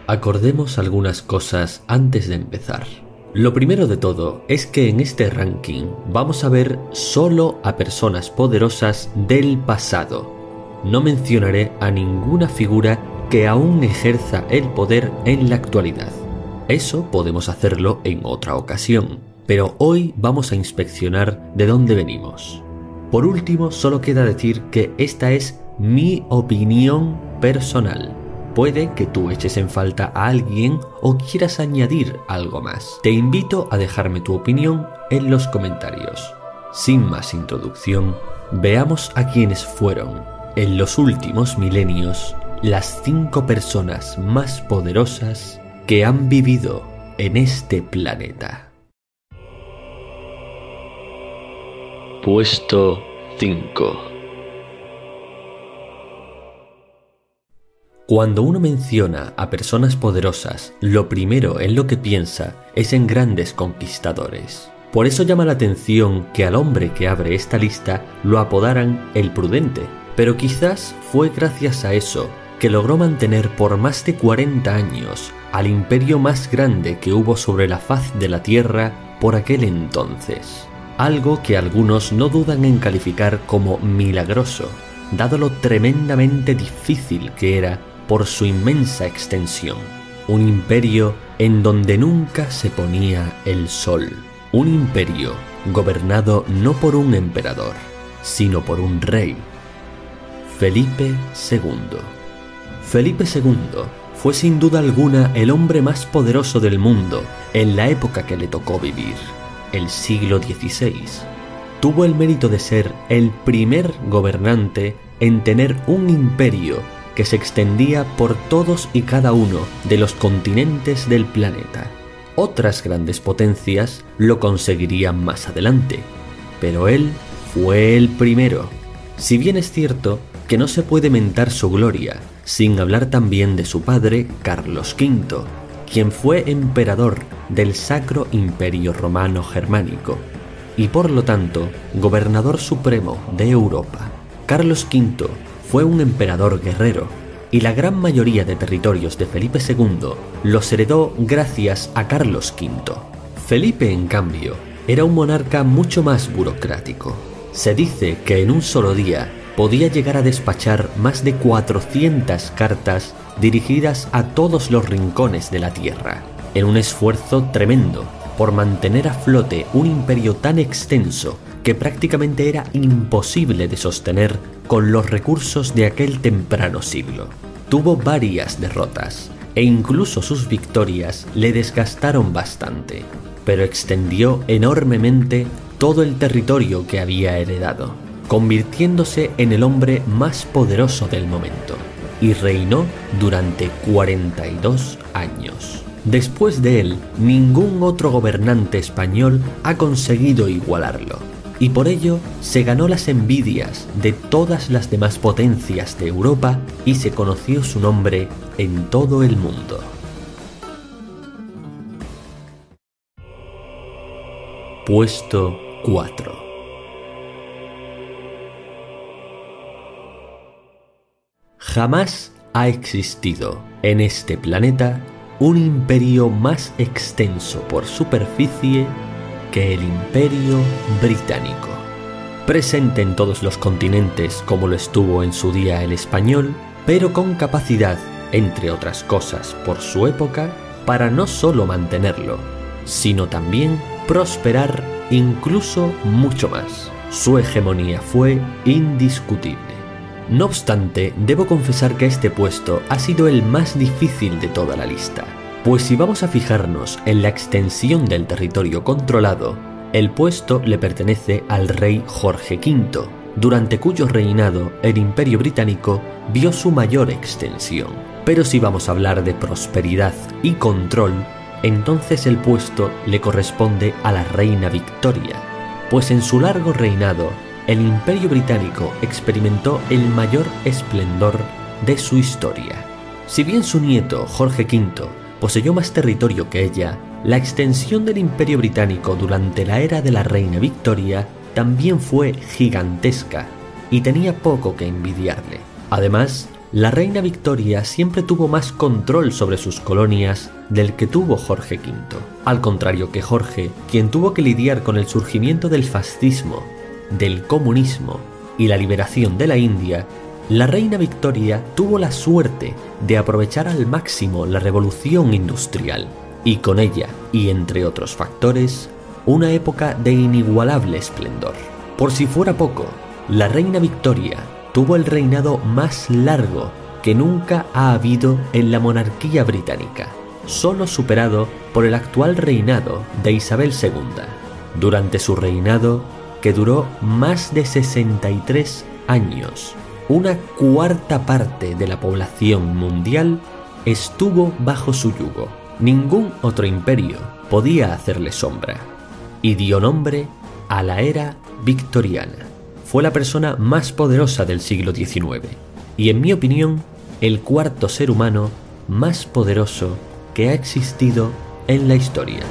Acordemos algunas cosas antes de empezar. Lo primero de todo es que en este ranking vamos a ver solo a personas poderosas del pasado. No mencionaré a ninguna figura que aún ejerza el poder en la actualidad. Eso podemos hacerlo en otra ocasión, pero hoy vamos a inspeccionar de dónde venimos. Por último, solo queda decir que esta es mi opinión personal. Puede que tú eches en falta a alguien o quieras añadir algo más. Te invito a dejarme tu opinión en los comentarios. Sin más introducción, veamos a quienes fueron, en los últimos milenios, las 5 personas más poderosas que han vivido en este planeta. Puesto 5. Cuando uno menciona a personas poderosas, lo primero en lo que piensa es en grandes conquistadores. Por eso llama la atención que al hombre que abre esta lista lo apodaran el Prudente, pero quizás fue gracias a eso que logró mantener por más de 40 años al imperio más grande que hubo sobre la faz de la Tierra por aquel entonces. Algo que algunos no dudan en calificar como milagroso, dado lo tremendamente difícil que era por su inmensa extensión. Un imperio en donde nunca se ponía el sol. Un imperio gobernado no por un emperador, sino por un rey. Felipe II. Felipe II fue sin duda alguna el hombre más poderoso del mundo en la época que le tocó vivir, el siglo XVI. Tuvo el mérito de ser el primer gobernante en tener un imperio que se extendía por todos y cada uno de los continentes del planeta. Otras grandes potencias lo conseguirían más adelante, pero él fue el primero. Si bien es cierto que no se puede mentar su gloria sin hablar también de su padre, Carlos V, quien fue emperador del Sacro Imperio Romano Germánico y por lo tanto gobernador supremo de Europa. Carlos V fue un emperador guerrero y la gran mayoría de territorios de Felipe II los heredó gracias a Carlos V. Felipe, en cambio, era un monarca mucho más burocrático. Se dice que en un solo día podía llegar a despachar más de 400 cartas dirigidas a todos los rincones de la Tierra, en un esfuerzo tremendo por mantener a flote un imperio tan extenso que prácticamente era imposible de sostener con los recursos de aquel temprano siglo. Tuvo varias derrotas e incluso sus victorias le desgastaron bastante, pero extendió enormemente todo el territorio que había heredado, convirtiéndose en el hombre más poderoso del momento, y reinó durante 42 años. Después de él, ningún otro gobernante español ha conseguido igualarlo, y por ello se ganó las envidias de todas las demás potencias de Europa y se conoció su nombre en todo el mundo. Puesto 4. Jamás ha existido en este planeta un imperio más extenso por superficie que el Imperio Británico. Presente en todos los continentes como lo estuvo en su día el español, pero con capacidad, entre otras cosas por su época, para no solo mantenerlo, sino también prosperar incluso mucho más. Su hegemonía fue indiscutible. No obstante, debo confesar que este puesto ha sido el más difícil de toda la lista, pues si vamos a fijarnos en la extensión del territorio controlado, el puesto le pertenece al rey Jorge V, durante cuyo reinado el Imperio Británico vio su mayor extensión. Pero si vamos a hablar de prosperidad y control, entonces el puesto le corresponde a la reina Victoria, pues en su largo reinado el Imperio Británico experimentó el mayor esplendor de su historia. Si bien su nieto, Jorge V, poseyó más territorio que ella, la extensión del Imperio Británico durante la era de la reina Victoria también fue gigantesca y tenía poco que envidiarle. Además, la reina Victoria siempre tuvo más control sobre sus colonias del que tuvo Jorge V. Al contrario que Jorge, quien tuvo que lidiar con el surgimiento del fascismo, del comunismo y la liberación de la India, la reina Victoria tuvo la suerte de aprovechar al máximo la revolución industrial y con ella, y entre otros factores, una época de inigualable esplendor. Por si fuera poco, la reina Victoria tuvo el reinado más largo que nunca ha habido en la monarquía británica, solo superado por el actual reinado de Isabel II. Durante su reinado, que duró más de 63 años, una cuarta parte de la población mundial estuvo bajo su yugo. Ningún otro imperio podía hacerle sombra, y dio nombre a la era victoriana. Fue la persona más poderosa del siglo XIX y, en mi opinión, el cuarto ser humano más poderoso que ha existido en la historia.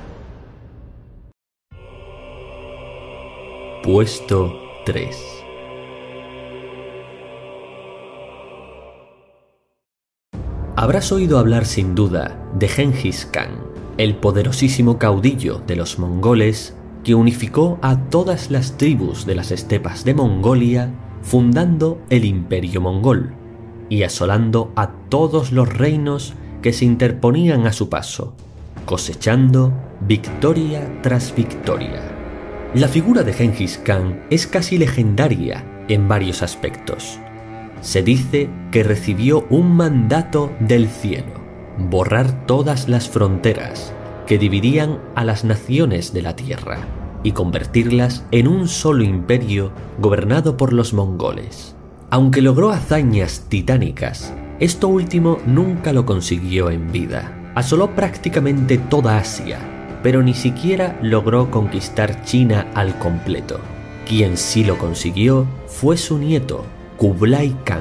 Puesto 3. Habrás oído hablar sin duda de Gengis Khan, el poderosísimo caudillo de los mongoles que unificó a todas las tribus de las estepas de Mongolia, fundando el Imperio Mongol y asolando a todos los reinos que se interponían a su paso, cosechando victoria tras victoria. La figura de Gengis Khan es casi legendaria en varios aspectos. Se dice que recibió un mandato del cielo: borrar todas las fronteras que dividían a las naciones de la tierra y convertirlas en un solo imperio gobernado por los mongoles. Aunque logró hazañas titánicas, esto último nunca lo consiguió en vida. Asoló prácticamente toda Asia, pero ni siquiera logró conquistar China al completo. Quien sí lo consiguió fue su nieto, Kublai Khan.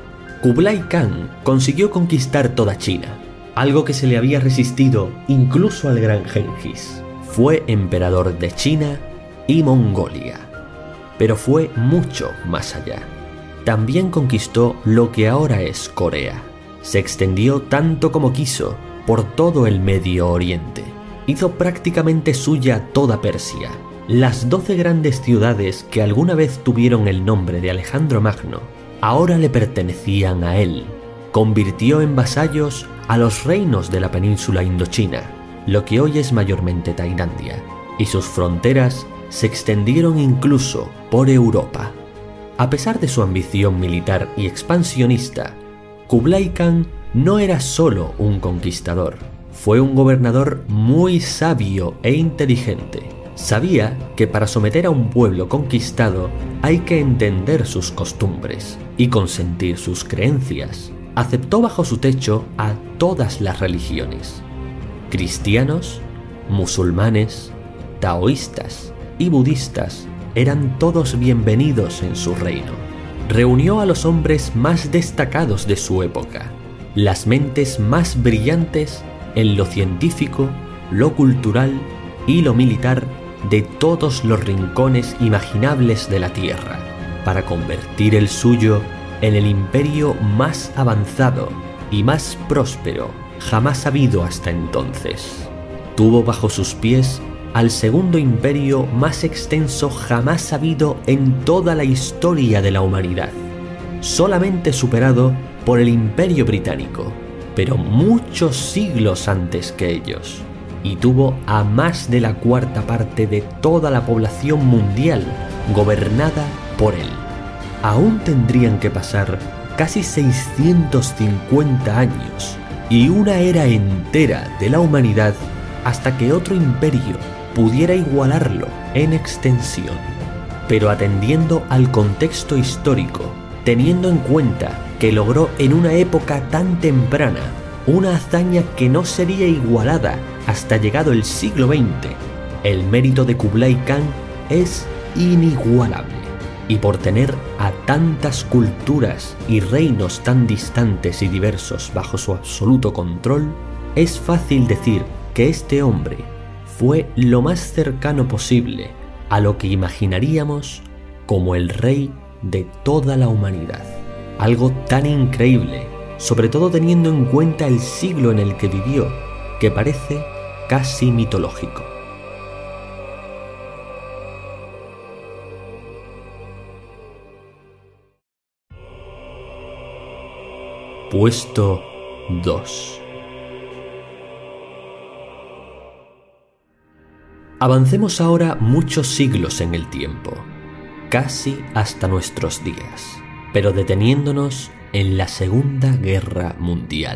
Kublai Khan consiguió conquistar toda China, algo que se le había resistido incluso al gran Gengis. Fue emperador de China y Mongolia, pero fue mucho más allá. También conquistó lo que ahora es Corea. Se extendió tanto como quiso por todo el Medio Oriente. Hizo prácticamente suya toda Persia. Las 12 grandes ciudades que alguna vez tuvieron el nombre de Alejandro Magno ahora le pertenecían a él. Convirtió en vasallos a los reinos de la península indochina, lo que hoy es mayormente Tailandia, y sus fronteras se extendieron incluso por Europa. A pesar de su ambición militar y expansionista, Kublai Khan no era solo un conquistador, fue un gobernador muy sabio e inteligente. Sabía que para someter a un pueblo conquistado hay que entender sus costumbres y consentir sus creencias. Aceptó bajo su techo a todas las religiones: cristianos, musulmanes, taoístas y budistas eran todos bienvenidos en su reino. Reunió a los hombres más destacados de su época, las mentes más brillantes en lo científico, lo cultural y lo militar de todos los rincones imaginables de la tierra, para convertir el suyo en el imperio más avanzado y más próspero jamás habido hasta entonces. Tuvo bajo sus pies al segundo imperio más extenso jamás habido en toda la historia de la humanidad, solamente superado por el Imperio Británico, pero muchos siglos antes que ellos, y tuvo a más de la cuarta parte de toda la población mundial gobernada por él. Aún tendrían que pasar casi 650 años y una era entera de la humanidad hasta que otro imperio pudiera igualarlo en extensión. Pero atendiendo al contexto histórico, teniendo en cuenta que logró en una época tan temprana una hazaña que no sería igualada hasta llegado el siglo XX, el mérito de Kublai Khan es inigualable. Y por tener a tantas culturas y reinos tan distantes y diversos bajo su absoluto control, es fácil decir que este hombre fue lo más cercano posible a lo que imaginaríamos como el rey de toda la humanidad. algo tan increíble, sobre todo teniendo en cuenta el siglo en el que vivió, que parece casi mitológico. Puesto 2. Avancemos ahora muchos siglos en el tiempo, casi hasta nuestros días, pero deteniéndonos en la Segunda Guerra Mundial.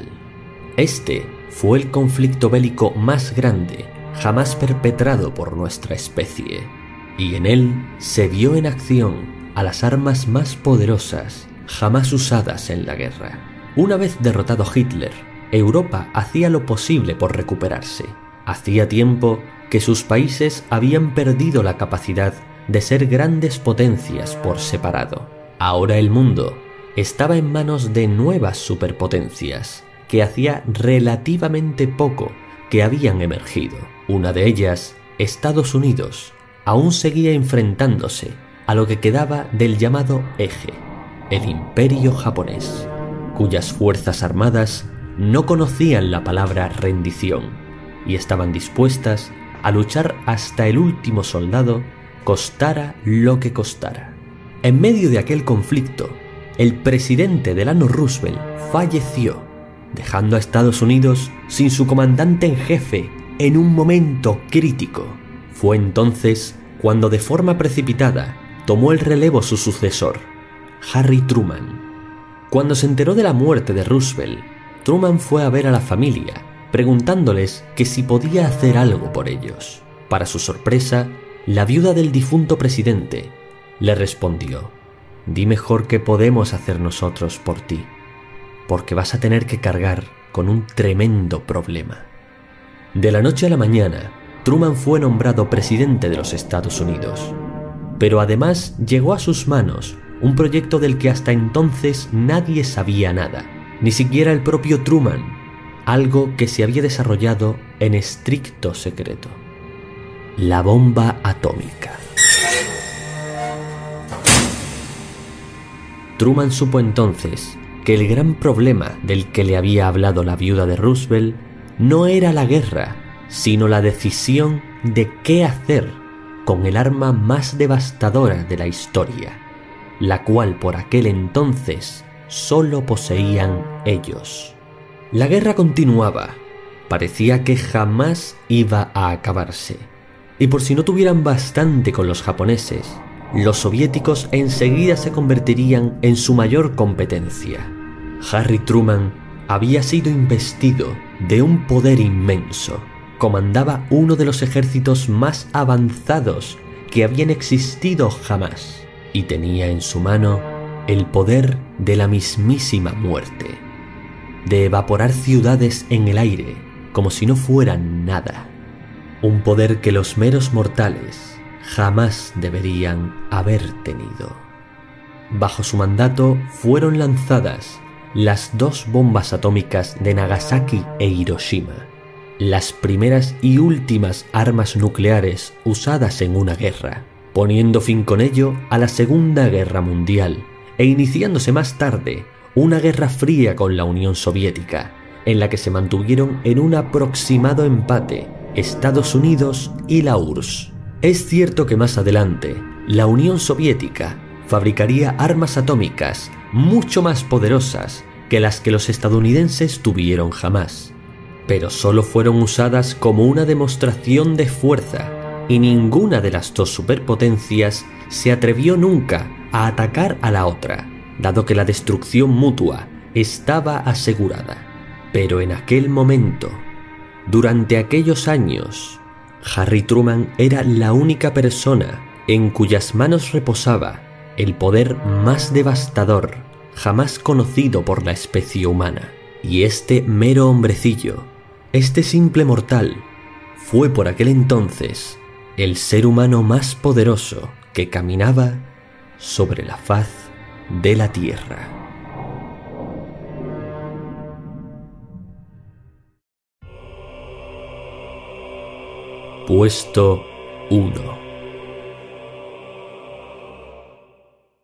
Este fue el conflicto bélico más grande jamás perpetrado por nuestra especie, y en él se vio en acción a las armas más poderosas jamás usadas en la guerra. Una vez derrotado Hitler, Europa hacía lo posible por recuperarse. Hacía tiempo que sus países habían perdido la capacidad de ser grandes potencias por separado. Ahora el mundo estaba en manos de nuevas superpotencias que hacía relativamente poco que habían emergido. Una de ellas, Estados Unidos, aún seguía enfrentándose a lo que quedaba del llamado Eje, el Imperio japonés, cuyas fuerzas armadas no conocían la palabra rendición y estaban dispuestas a luchar hasta el último soldado, costara lo que costara. En medio de aquel conflicto, el presidente Delano Roosevelt falleció, dejando a Estados Unidos sin su comandante en jefe en un momento crítico. Fue entonces cuando de forma precipitada tomó el relevo su sucesor, Harry Truman. Cuando se enteró de la muerte de Roosevelt, Truman fue a ver a la familia, preguntándoles que si podía hacer algo por ellos. Para su sorpresa, la viuda del difunto presidente le respondió: «Di mejor qué podemos hacer nosotros por ti, porque vas a tener que cargar con un tremendo problema». De la noche a la mañana, Truman fue nombrado presidente de los Estados Unidos, pero además llegó a sus manos un proyecto del que hasta entonces nadie sabía nada, ni siquiera el propio Truman, algo que se había desarrollado en estricto secreto: la bomba atómica. Truman supo entonces que el gran problema del que le había hablado la viuda de Roosevelt no era la guerra, sino la decisión de qué hacer con el arma más devastadora de la historia, la cual por aquel entonces solo poseían ellos. La guerra continuaba, parecía que jamás iba a acabarse, y por si no tuvieran bastante con los japoneses, los soviéticos enseguida se convertirían en su mayor competencia. Harry Truman había sido investido de un poder inmenso, comandaba uno de los ejércitos más avanzados que habían existido jamás, y tenía en su mano el poder de la mismísima muerte, de evaporar ciudades en el aire como si no fueran nada, un poder que los meros mortales jamás deberían haber tenido. Bajo su mandato fueron lanzadas las dos bombas atómicas de Nagasaki e Hiroshima, las primeras y últimas armas nucleares usadas en una guerra, poniendo fin con ello a la Segunda Guerra Mundial e iniciándose más tarde una guerra fría con la Unión Soviética, en la que se mantuvieron en un aproximado empate Estados Unidos y la URSS. Es cierto que más adelante la Unión Soviética fabricaría armas atómicas mucho más poderosas que las que los estadounidenses tuvieron jamás, pero solo fueron usadas como una demostración de fuerza, y ninguna de las dos superpotencias se atrevió nunca a atacar a la otra, dado que la destrucción mutua estaba asegurada. Pero en aquel momento, durante aquellos años, Harry Truman era la única persona en cuyas manos reposaba el poder más devastador jamás conocido por la especie humana. Y este mero hombrecillo, este simple mortal, fue por aquel entonces el ser humano más poderoso que caminaba sobre la faz de la Tierra. Puesto 1.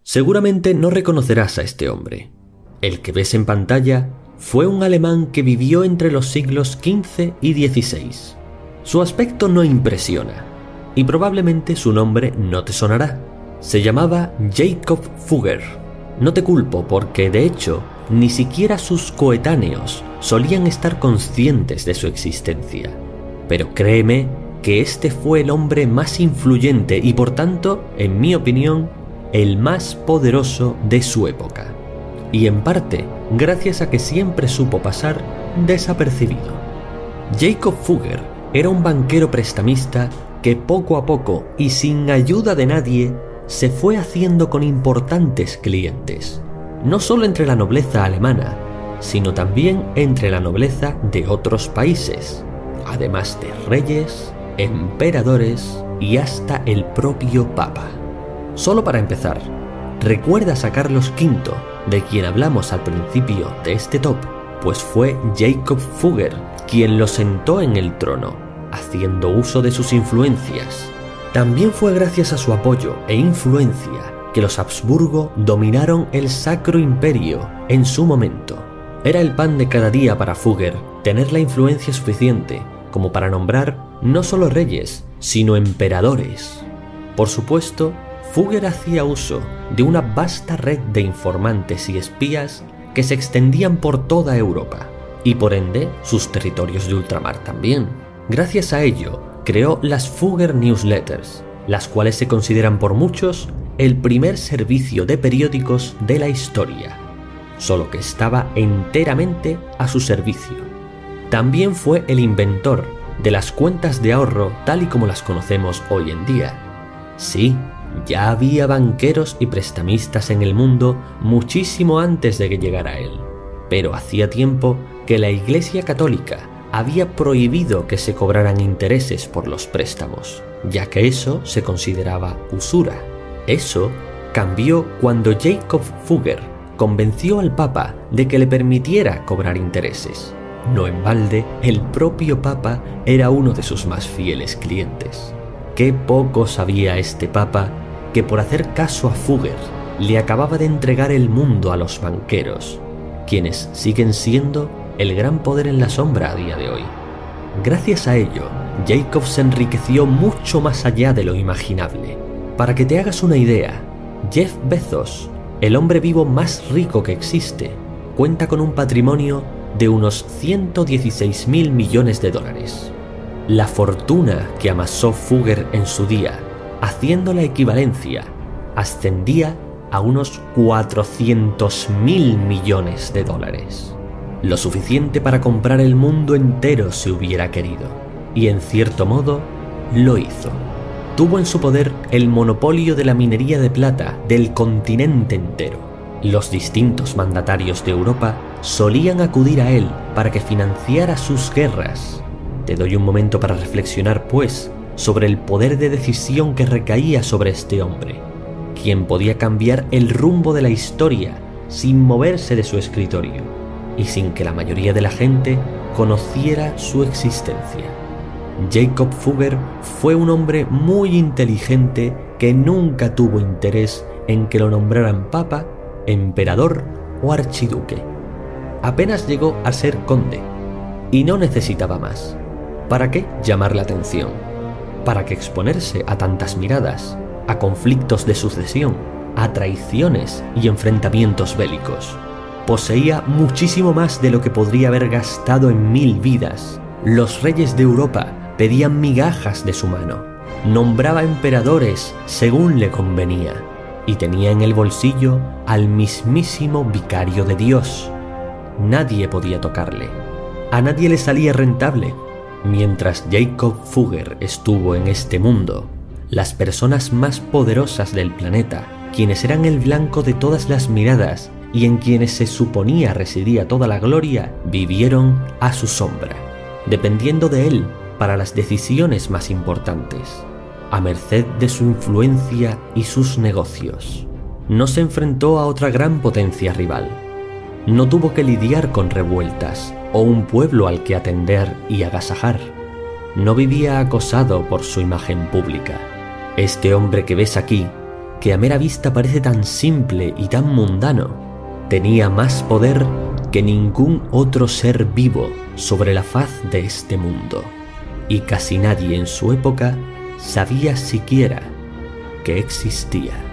Seguramente no reconocerás a este hombre. El que ves en pantalla fue un alemán que vivió entre los siglos XV y XVI. Su aspecto no impresiona, y probablemente su nombre no te sonará. Se llamaba Jakob Fugger. No te culpo porque, de hecho, ni siquiera sus coetáneos solían estar conscientes de su existencia. Pero créeme que este fue el hombre más influyente y, por tanto, en mi opinión, el más poderoso de su época. Y en parte, gracias a que siempre supo pasar desapercibido. Jakob Fugger era un banquero prestamista que poco a poco y sin ayuda de nadie se fue haciendo con importantes clientes, no solo entre la nobleza alemana, sino también entre la nobleza de otros países, además de reyes, emperadores y hasta el propio Papa. Solo para empezar, ¿recuerdas a Carlos V, de quien hablamos al principio de este top? Pues fue Jakob Fugger quien lo sentó en el trono, haciendo uso de sus influencias. También fue gracias a su apoyo e influencia que los Habsburgo dominaron el Sacro Imperio en su momento. Era el pan de cada día para Fugger tener la influencia suficiente como para nombrar no solo reyes, sino emperadores. Por supuesto, Fugger hacía uso de una vasta red de informantes y espías que se extendían por toda Europa, y por ende sus territorios de ultramar también. Gracias a ello, creó las Fugger Newsletters, las cuales se consideran por muchos el primer servicio de periódicos de la historia, solo que estaba enteramente a su servicio. También fue el inventor de las cuentas de ahorro tal y como las conocemos hoy en día. Sí, ya había banqueros y prestamistas en el mundo muchísimo antes de que llegara él, pero hacía tiempo que la Iglesia Católica había prohibido que se cobraran intereses por los préstamos, ya que eso se consideraba usura. Eso cambió cuando Jakob Fugger convenció al Papa de que le permitiera cobrar intereses. No en balde, el propio Papa era uno de sus más fieles clientes. Qué poco sabía este Papa que por hacer caso a Fugger le acababa de entregar el mundo a los banqueros, quienes siguen siendo el gran poder en la sombra a día de hoy. Gracias a ello, Jakob se enriqueció mucho más allá de lo imaginable. Para que te hagas una idea, Jeff Bezos, el hombre vivo más rico que existe, cuenta con un patrimonio de unos 116.000 millones de dólares. La fortuna que amasó Fugger en su día, haciendo la equivalencia, ascendía a unos 400.000 millones de dólares. Lo suficiente para comprar el mundo entero si hubiera querido, y en cierto modo lo hizo. Tuvo en su poder el monopolio de la minería de plata del continente entero. Los distintos mandatarios de Europa solían acudir a él para que financiara sus guerras. Te doy un momento para reflexionar, pues, sobre el poder de decisión que recaía sobre este hombre, quien podía cambiar el rumbo de la historia sin moverse de su escritorio y sin que la mayoría de la gente conociera su existencia. Jakob Fugger fue un hombre muy inteligente que nunca tuvo interés en que lo nombraran papa, emperador o archiduque. Apenas llegó a ser conde y no necesitaba más. ¿Para qué llamar la atención? ¿Para qué exponerse a tantas miradas, a conflictos de sucesión, a traiciones y enfrentamientos bélicos? Poseía muchísimo más de lo que podría haber gastado en 1000 vidas. Los reyes de Europa pedían migajas de su mano, nombraba emperadores según le convenía y tenía en el bolsillo al mismísimo vicario de Dios. Nadie podía tocarle, a nadie le salía rentable. Mientras Jakob Fugger estuvo en este mundo, las personas más poderosas del planeta, quienes eran el blanco de todas las miradas y en quienes se suponía residía toda la gloria, vivieron a su sombra, dependiendo de él para las decisiones más importantes, a merced de su influencia y sus negocios. No se enfrentó a otra gran potencia rival. No tuvo que lidiar con revueltas o un pueblo al que atender y agasajar. No vivía acosado por su imagen pública. Este hombre que ves aquí que a mera vista parece tan simple y tan mundano, tenía más poder que ningún otro ser vivo sobre la faz de este mundo, y casi nadie en su época sabía siquiera que existía.